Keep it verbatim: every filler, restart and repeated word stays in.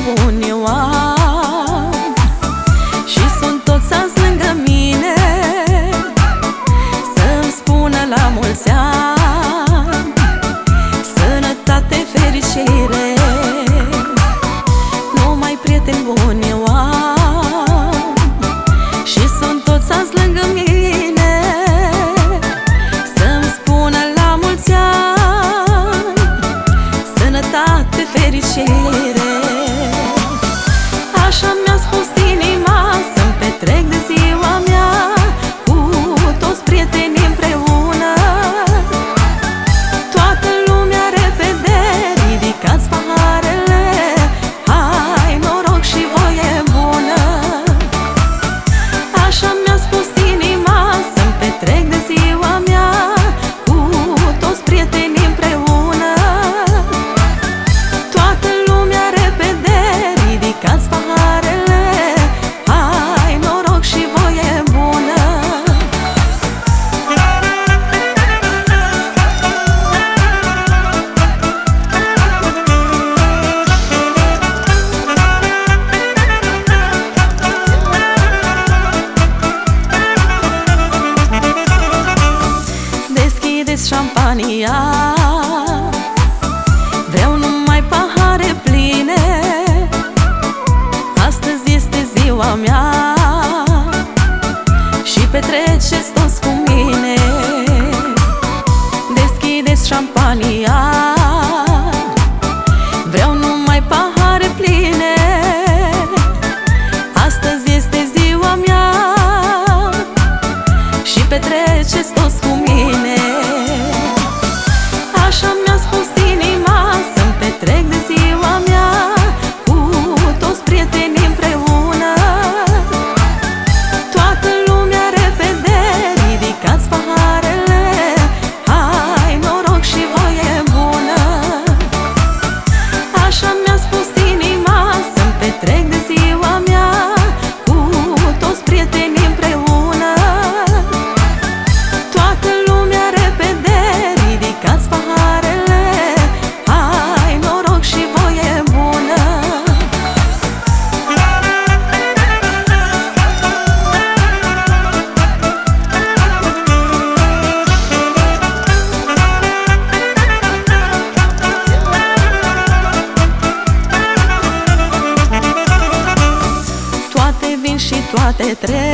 buni eu am și sunt toți azi lângă mine să-mi spună la mulți ani sănătate, fericire. Numai prieteni buni eu am și sunt toți azi lângă mine să-mi spună la mulți ani sănătate, fericire. Așa mi-a spus inima să-mi petrec de ziua mea cu toți prietenii împreună. Toată lumea repede, ridicați paharele, hai noroc și voie bună. Așa mi-a spus inima să-mi petrec de ziua mea cu toți prietenii împreună. Toată lumea repede, ridicați paharele, hai noroc și voie bună. Deschideți șampania, vreau numai pahare pline. Astăzi este ziua mea și petreceți toți cu mine. Deschideți șampania, vreau numai pahare pline. Astăzi este ziua mea și petreceți toți cu mine. Așa mi-a spus inima să-mi petrec de ziua mea cu toți prietenii împreună. Toată lumea repede, ridicați paharele, hai noroc și voie bună. Așa mi-a spus inima să-mi petrec de ziua mea cu toți prietenii împreună. Toată lumea repede, ridicați paharele, hai noroc și voie bună. Toate vin și toate trec,